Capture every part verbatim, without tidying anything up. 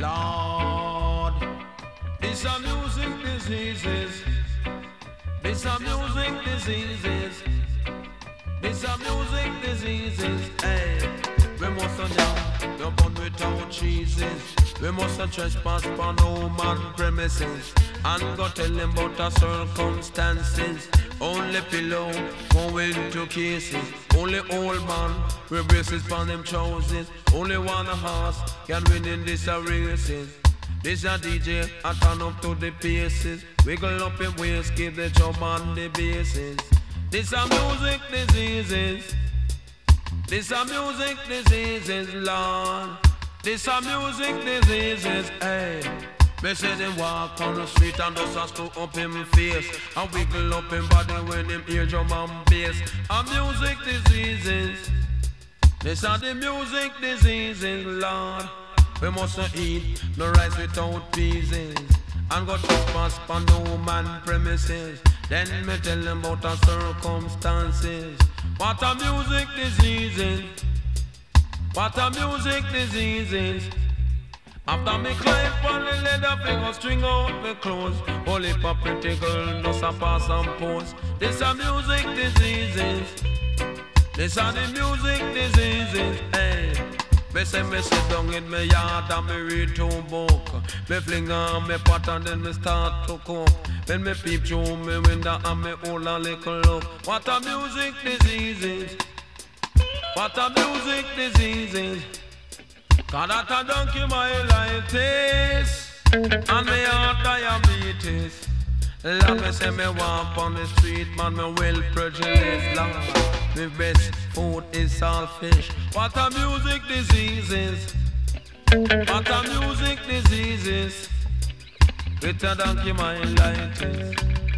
Lord, these are music diseases. These are music diseases. These are music diseases. Hey, we mustn't young, you're born without cheeses. We mustn't trespass upon human premises and go tell them about the circumstances. Only pillow going to cases. Only old man with braces on them trousers. Only one horse can win in these races. This a D J, I turn up to the paces. Wiggle up your waist, keep the drum on the bases. This a music diseases. This a music diseases, Lord. This a music diseases, hey. Me say them walk on the street and just a screw up him face and wiggle up him body when him hear drum and bass. A music diseases. This are the music diseases, Lord. We mustn't eat no rice without pieces and go trespass on no man premises. Then me tell them about the circumstances. What a music diseases. What a music diseases. After me climb on the leather figure, string out me clothes. Holy for pretty girl, just a pass and pose. This a music diseases. This are the music diseases, hey. Me say me sit down in me yard and me read two book. Me fling on me pot and then me start to cook. Then me peep through me window and me hold a little look. What a music diseases. What a music diseases. Cause that a donkey myelitis and me heart diabetes. Lord, me say me walk on the street, man, me well prejudiced. Lord, me best food is saltfish. What a music diseases. What a music diseases. With a donkey myelitis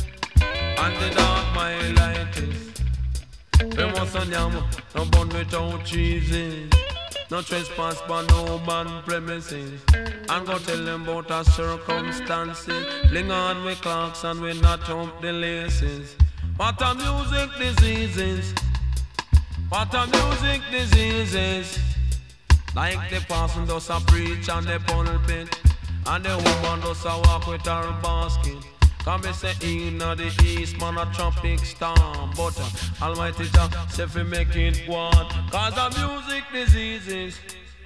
and the dog myelitis. We mustn't yam, no bun without cheeses. No trespass by no man premises. And go tell them about our circumstances. Fling on with clocks and we not jump the laces. What a music diseases. What a music diseases. Like the person does a preach on the pulpit and the woman does a walk with her basket. Come me say in the east, man a tropic storm. But uh, Almighty Jah say fi make it one. Cause the music diseases.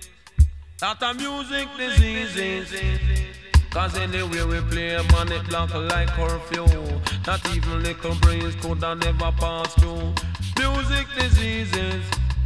That a music diseases. Cause anyway we play, man it lock like curfew. Not even little breeze could have never pass through. Music diseases.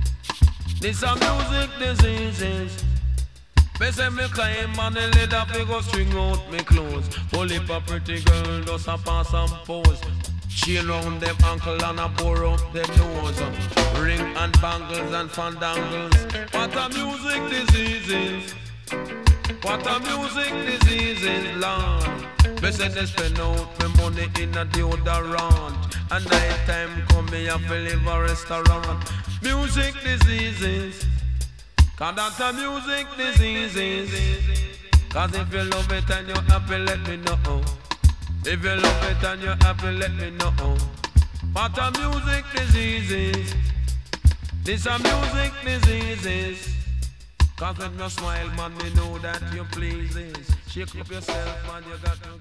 This a music diseases. Me say me climb on the leather fi go string out me clothes. Only for pretty girl just a pass and pose. Chain round them ankle and a pour up them nose. Ring and bangles and fandangles. What a music diseases. What a music diseases, Lord. Me say they spend out me money in a deodorant. And night time come me a fi live a restaurant. Music diseases. Cause that's a music diseases. Cause if you love it and you're happy, let me know. If you love it and you're happy, let me know. What a music diseases. This a music diseases. Cause when you smile, man, me know that you pleases. Shake up yourself, man, you got to